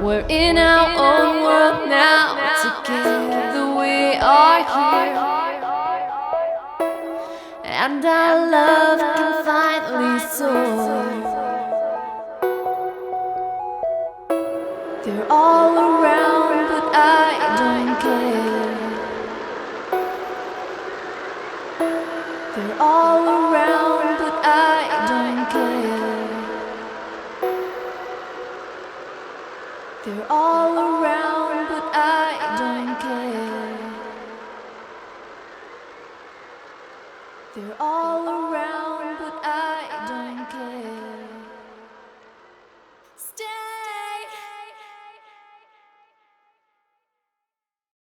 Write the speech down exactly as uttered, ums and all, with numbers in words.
We're in our own world now, together we are here, and our love can finally soar. They're all around, but I don't care. They're all around, but I don't care. They're all around, but I don't care. They're all around.